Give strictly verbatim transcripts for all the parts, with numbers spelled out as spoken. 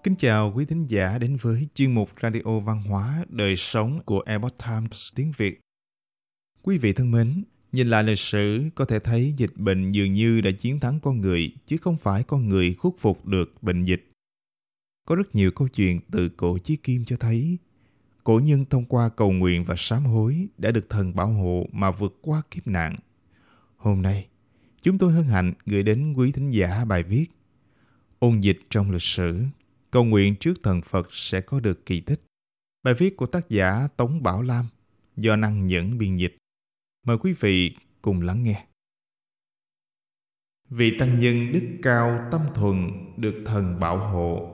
Kính chào quý thính giả đến với chuyên mục Radio Văn hóa Đời Sống của Epoch Times tiếng Việt. Quý vị thân mến, nhìn lại lịch sử có thể thấy dịch bệnh dường như đã chiến thắng con người, chứ không phải con người khuất phục được bệnh dịch. Có rất nhiều câu chuyện từ cổ chí kim cho thấy, cổ nhân thông qua cầu nguyện và sám hối đã được thần bảo hộ mà vượt qua kiếp nạn. Hôm nay, chúng tôi hân hạnh gửi đến quý thính giả bài viết Ôn dịch trong lịch sử, cầu nguyện trước thần Phật sẽ có được kỳ tích. Bài viết của tác giả Tống Bảo Lam do Năng Nhẫn biên dịch. Mời quý vị cùng lắng nghe. Vị tăng nhân đức cao tâm thuần được thần bảo hộ.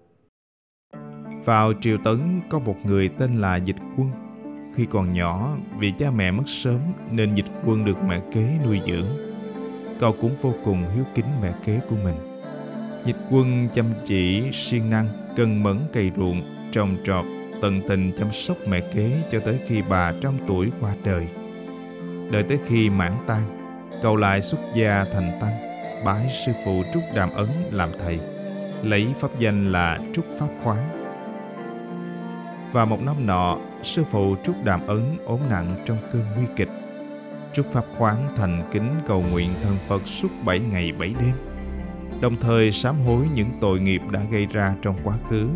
Vào triều Tấn có một người tên là Dịch Quân. Khi còn nhỏ, vì cha mẹ mất sớm nên Dịch Quân được mẹ kế nuôi dưỡng. Cậu cũng vô cùng hiếu kính mẹ kế của mình. Dịch Quân chăm chỉ, siêng năng, cần mẫn cày ruộng, trồng trọt, tận tình chăm sóc mẹ kế cho tới khi bà trăm tuổi qua đời. Đợi tới khi mãn tang, cậu lại xuất gia thành tăng, bái sư phụ Trúc Đàm Ấn làm thầy, lấy pháp danh là Trúc Pháp Khoáng. Và một năm nọ, sư phụ Trúc Đàm Ấn ốm nặng trong cơn nguy kịch. Trúc Pháp Khoáng thành kính cầu nguyện thần Phật suốt bảy ngày bảy đêm, đồng thời sám hối những tội nghiệp đã gây ra trong quá khứ.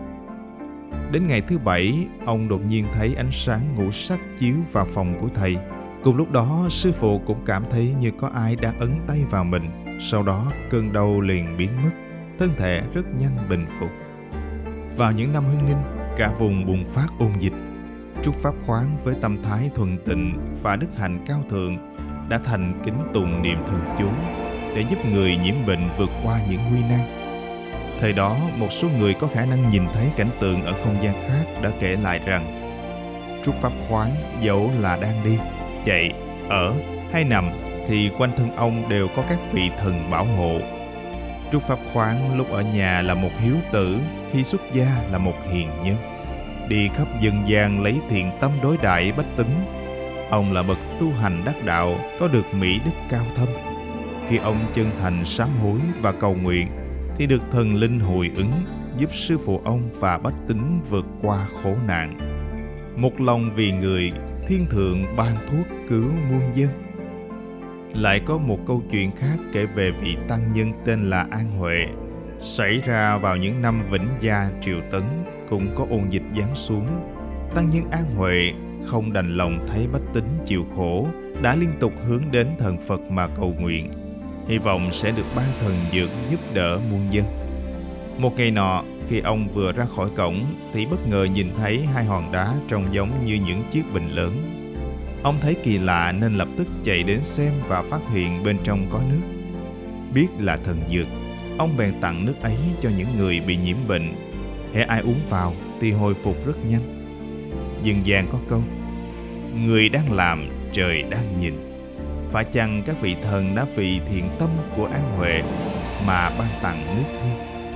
Đến ngày thứ bảy, ông đột nhiên thấy ánh sáng ngũ sắc chiếu vào phòng của thầy. Cùng lúc đó, sư phụ cũng cảm thấy như có ai đang ấn tay vào mình. Sau đó, cơn đau liền biến mất, thân thể rất nhanh bình phục. Vào những năm Hưng Ninh, cả vùng bùng phát ôn dịch. Trúc Pháp Khoáng với tâm thái thuần tịnh và đức hạnh cao thượng đã thành kính tùng niệm thần chú để giúp người nhiễm bệnh vượt qua những nguy nan. Thời đó, một số người có khả năng nhìn thấy cảnh tượng ở không gian khác đã kể lại rằng Trúc Pháp Khoáng dẫu là đang đi, chạy, ở hay nằm thì quanh thân ông đều có các vị thần bảo hộ. Trúc Pháp Khoáng lúc ở nhà là một hiếu tử, khi xuất gia là một hiền nhân, đi khắp dân gian lấy thiện tâm đối đãi bách tính. Ông là bậc tu hành đắc đạo, có được mỹ đức cao thâm. Khi ông chân thành sám hối và cầu nguyện thì được thần linh hồi ứng, giúp sư phụ ông và bách tính vượt qua khổ nạn. Một lòng vì người, thiên thượng ban thuốc cứu muôn dân. Lại có một câu chuyện khác kể về vị tăng nhân tên là An Huệ. Xảy ra vào những năm Vĩnh Gia triều Tấn, cũng có ôn dịch giáng xuống. Tăng nhân An Huệ không đành lòng thấy bách tính chịu khổ, đã liên tục hướng đến thần Phật mà cầu nguyện, hy vọng sẽ được ban thần dược giúp đỡ muôn dân. Một ngày nọ, khi ông vừa ra khỏi cổng thì bất ngờ nhìn thấy hai hòn đá trông giống như những chiếc bình lớn. Ông thấy kỳ lạ nên lập tức chạy đến xem và phát hiện bên trong có nước. Biết là thần dược, ông bèn tặng nước ấy cho những người bị nhiễm bệnh. Hễ ai uống vào thì hồi phục rất nhanh. Dân gian có câu, người đang làm, trời đang nhìn. Phải chăng các vị thần đã vì thiện tâm của An Huệ mà ban tặng nước thiên?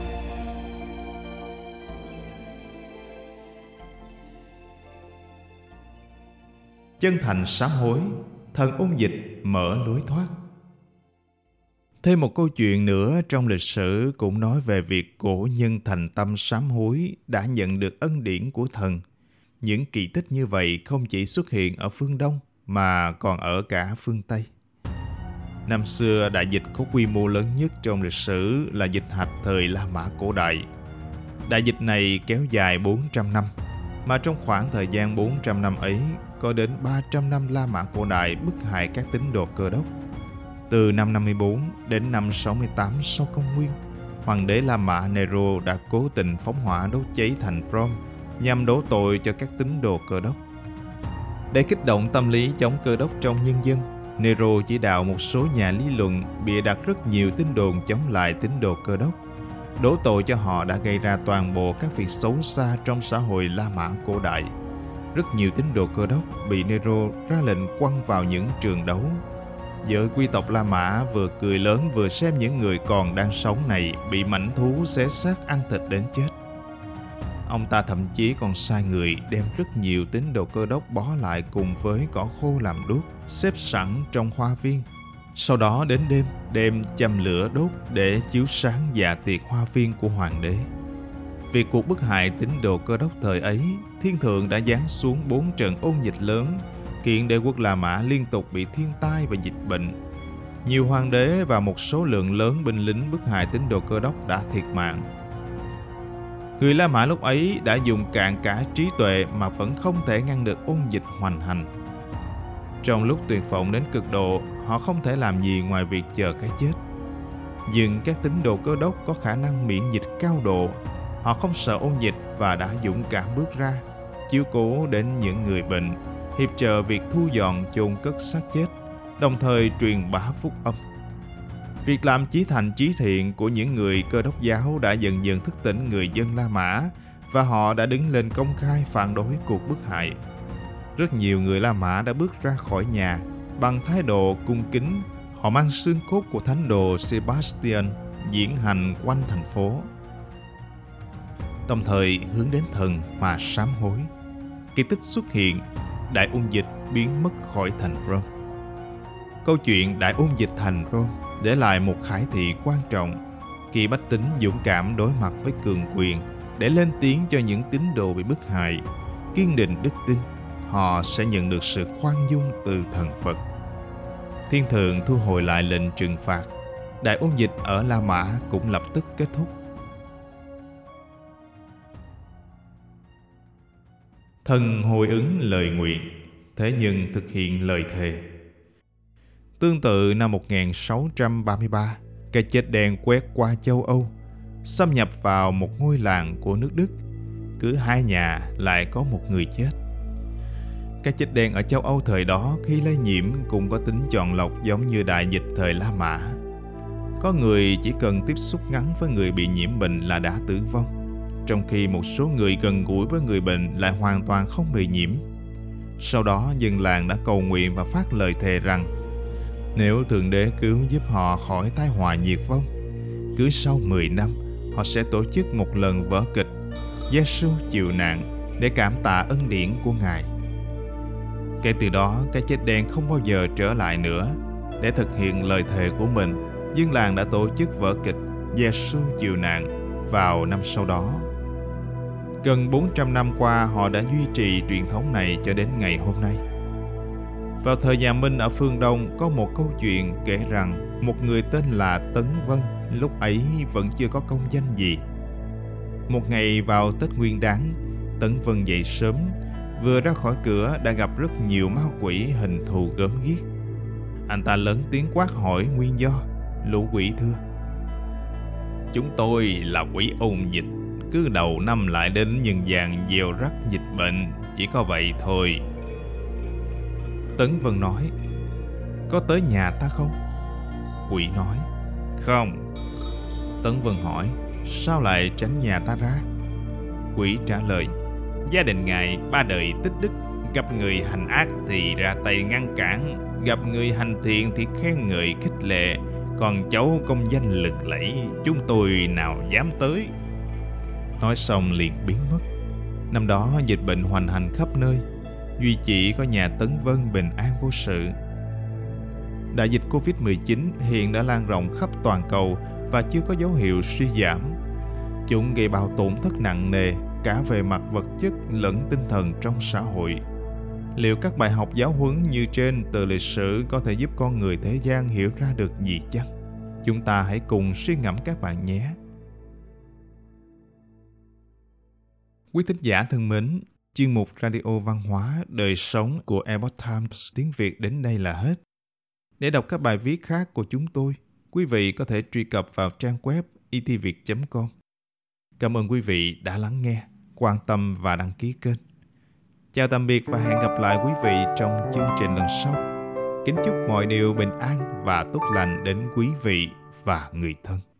Chân thành sám hối, thần ôn dịch mở lối thoát. Thêm một câu chuyện nữa trong lịch sử cũng nói về việc cổ nhân thành tâm sám hối đã nhận được ân điển của thần. Những kỳ tích như vậy không chỉ xuất hiện ở phương Đông mà còn ở cả phương Tây. Năm xưa, đại dịch có quy mô lớn nhất trong lịch sử là dịch hạch thời La Mã cổ đại. Đại dịch này kéo dài bốn trăm năm, mà trong khoảng thời gian bốn trăm năm ấy, có đến ba trăm năm La Mã cổ đại bức hại các tín đồ Cơ Đốc. Từ năm năm mươi tư đến năm sáu mươi tám sau công nguyên, hoàng đế La Mã Nero đã cố tình phóng hỏa đốt cháy thành Rome nhằm đổ tội cho các tín đồ Cơ Đốc. Để kích động tâm lý chống Cơ Đốc trong nhân dân, Nero chỉ đạo một số nhà lý luận bịa đặt rất nhiều tin đồn chống lại tín đồ Cơ Đốc, đổ tội cho họ đã gây ra toàn bộ các việc xấu xa trong xã hội La Mã cổ đại. Rất nhiều tín đồ Cơ Đốc bị Nero ra lệnh quăng vào những trường đấu. Giới quý tộc La Mã vừa cười lớn vừa xem những người còn đang sống này bị mãnh thú xé xác ăn thịt đến chết. Ông ta thậm chí còn sai người đem rất nhiều tín đồ Cơ Đốc bó lại cùng với cỏ khô làm đuốc, xếp sẵn trong hoa viên. Sau đó đến đêm, đem châm lửa đốt để chiếu sáng dạ tiệc hoa viên của hoàng đế. Vì cuộc bức hại tín đồ Cơ Đốc thời ấy, thiên thượng đã giáng xuống bốn trận ôn dịch lớn, kiện đế quốc La Mã liên tục bị thiên tai và dịch bệnh. Nhiều hoàng đế và một số lượng lớn binh lính bức hại tín đồ Cơ Đốc đã thiệt mạng. Người La Mã lúc ấy đã dùng cạn cả trí tuệ mà vẫn không thể ngăn được ôn dịch hoành hành. Trong lúc tuyệt vọng đến cực độ, họ không thể làm gì ngoài việc chờ cái chết. Nhưng các tín đồ Cơ Đốc có khả năng miễn dịch cao độ. Họ không sợ ôn dịch và đã dũng cảm bước ra, chiếu cố đến những người bệnh, hiệp trợ việc thu dọn chôn cất xác chết, đồng thời truyền bá phúc âm. Việc làm chí thành chí thiện của những người Cơ Đốc giáo đã dần dần thức tỉnh người dân La Mã, và họ đã đứng lên công khai phản đối cuộc bức hại. Rất nhiều người La Mã đã bước ra khỏi nhà bằng thái độ cung kính. Họ mang xương cốt của thánh đồ Sebastian diễn hành quanh thành phố, đồng thời hướng đến thần mà sám hối. Kỳ tích xuất hiện, đại ôn dịch biến mất khỏi thành Rome. Câu chuyện đại ôn dịch thành Rome để lại một khải thị quan trọng khi bách tính dũng cảm đối mặt với cường quyền để lên tiếng cho những tín đồ bị bức hại, kiên định đức tin. Họ sẽ nhận được sự khoan dung từ thần Phật. Thiên thượng thu hồi lại lệnh trừng phạt. Đại ôn dịch ở La Mã cũng lập tức kết thúc. Thần hồi ứng lời nguyện, thế nhưng thực hiện lời thề. Tương tự năm một nghìn sáu trăm ba mươi ba, cái chết đen quét qua châu Âu, xâm nhập vào một ngôi làng của nước Đức. Cứ hai nhà lại có một người chết. Cái chết đen ở châu Âu thời đó khi lây nhiễm cũng có tính chọn lọc giống như đại dịch thời La Mã. Có người chỉ cần tiếp xúc ngắn với người bị nhiễm bệnh là đã tử vong, trong khi một số người gần gũi với người bệnh lại hoàn toàn không bị nhiễm. Sau đó dân làng đã cầu nguyện và phát lời thề rằng nếu Thượng Đế cứu giúp họ khỏi tai họa diệt vong, cứ sau mười năm họ sẽ tổ chức một lần vở kịch Giê-xu chịu nạn để cảm tạ ân điển của Ngài. Kể từ đó, cái chết đen không bao giờ trở lại nữa. Để thực hiện lời thề của mình, dân làng đã tổ chức vở kịch Giê-xu chịu nạn vào năm sau đó. Gần bốn trăm năm qua, họ đã duy trì truyền thống này cho đến ngày hôm nay. Vào thời nhà Minh ở phương Đông, có một câu chuyện kể rằng một người tên là Tấn Vân lúc ấy vẫn chưa có công danh gì. Một ngày vào Tết Nguyên Đán, Tấn Vân dậy sớm, vừa ra khỏi cửa đã gặp rất nhiều ma quỷ hình thù gớm ghiếc. Anh ta lớn tiếng quát hỏi nguyên do. Lũ quỷ thưa: "Chúng tôi là quỷ ôn dịch, cứ đầu năm lại đến nhân gian gieo rắc dịch bệnh, chỉ có vậy thôi." Tấn Vân nói: "Có tới nhà ta không?" Quỷ nói: "Không." Tấn Vân hỏi: "Sao lại tránh nhà ta ra?" Quỷ trả lời: "Gia đình ngài ba đời tích đức, gặp người hành ác thì ra tay ngăn cản, gặp người hành thiện thì khen ngợi khích lệ, còn cháu công danh lừng lẫy, chúng tôi nào dám tới." Nói xong liền biến mất. Năm đó dịch bệnh hoành hành khắp nơi, duy chỉ có nhà Tấn Vân bình an vô sự. Đại dịch covid mười chín hiện đã lan rộng khắp toàn cầu và chưa có dấu hiệu suy giảm. Chúng gây bao tổn thất nặng nề cả về mặt vật chất lẫn tinh thần trong xã hội. Liệu các bài học giáo huấn như trên từ lịch sử có thể giúp con người thế gian hiểu ra được gì chăng? Chúng ta hãy cùng suy ngẫm các bạn nhé. Quý thính giả thân mến, chuyên mục Radio Văn hóa Đời Sống của Epoch Times tiếng Việt đến đây là hết. Để đọc các bài viết khác của chúng tôi, quý vị có thể truy cập vào trang web i t viet chấm com. Cảm ơn quý vị đã lắng nghe, quan tâm và đăng ký kênh. Chào tạm biệt và hẹn gặp lại quý vị trong chương trình lần sau. Kính chúc mọi điều bình an và tốt lành đến quý vị và người thân.